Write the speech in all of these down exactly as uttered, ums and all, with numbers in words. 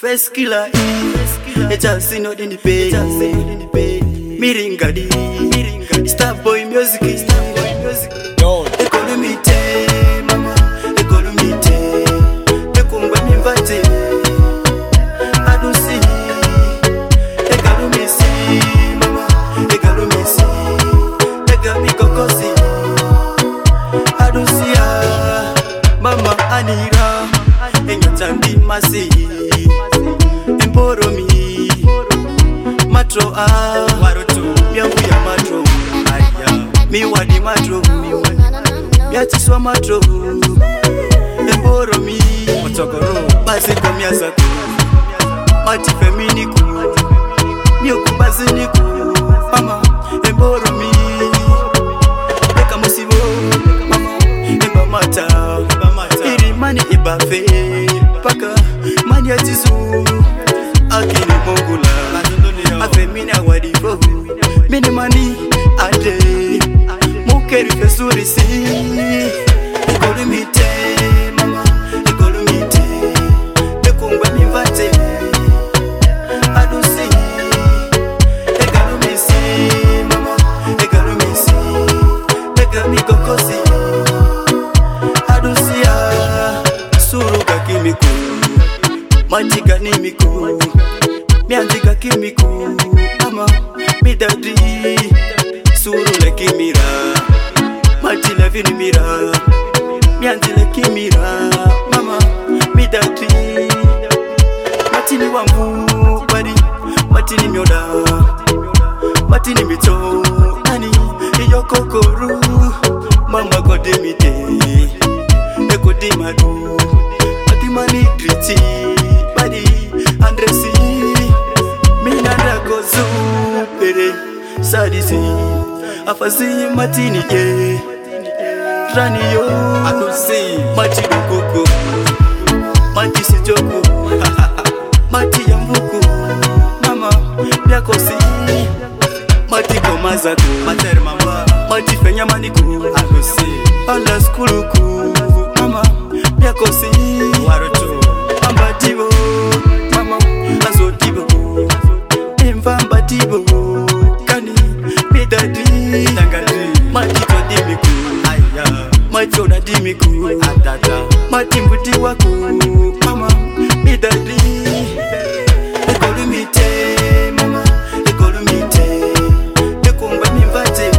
First killer, it's a sin not in the pay. Miringadi, Star Boy music, Star Boy music. Ecolumite, mama, ecolumite. Ekumba mivate, adusi. Ecolumisi, mama, ecolumisi. Egamikokosi, adusia. Mama anira, enyatandi masi. Emboro mi, matro ah, waroto, miangu ya matro, aya, mi wadi matro, miatiswa matro, emboro mi, motogoro, basi komia zako, mati feminiku, miyoku baziniku, mama, emboro mi, eka musibo, mama, eba mata, iri mani ibafe, paka, mani ya tisu, akini mongula, afe mina wadifo, mini mani ade, mukeri fesuri si. Ecolumite, mama, ecolumite, ekungwa mivate, adusi. Ecolumisi, mama, ecolumisi, egamikokosi, adusia, suruka kimiku, matika nimiku. Miantika kimiku, ama midadri, suru le kimira, matile vini mira, miantile kimira, mama midadri, matini wambu bari, matini myoda, matini mito, nani iyo kokoru, mama kodemite, ekodimadu, matimani driti, bari andresi. Pere sadisi afasi matini ye rani yo anusi mati dokoko mati sijoko mati yambuku mama byakosi mati komazako mater mama mati fenya maniku anusi ala skuluku mama byakosi waroto ambatibo mama azotibo Mvamba tibo kani midadi tangadi matito dimiku aya macho dimiku atata matimbuti wako mama midadi ecolumite mama ecolumite ekungwa mivate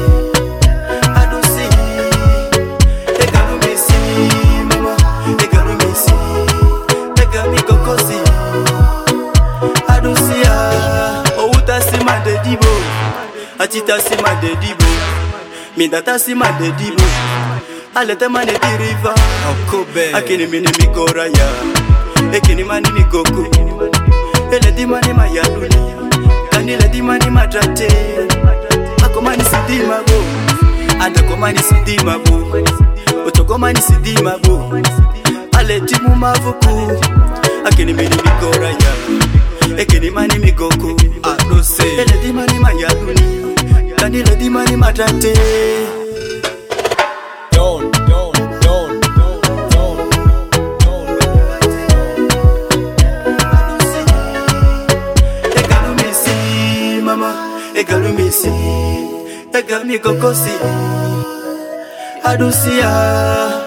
adusi ecolumisi mama ecolumisi egamikokosi adusia sima de dibo, atita sima de dibo, midata sima de dibo, alete mani diriva, okobe, akini mini mikora ya, ekini mani mikoko, ele di mani mayaluni, kani le di mani matrate, ako mani sidima bo, adako mani sidima bo, otoko mani sidima bo, ale timu mavuku, akini mini mikora ya. Ekini mani mikoko, adose. Ele di mani mayaluni, kani le di mani matrate. Don, don, don, don, don, don. Ecolumisi, mama, ecolumisi, egamikokosi, adusia.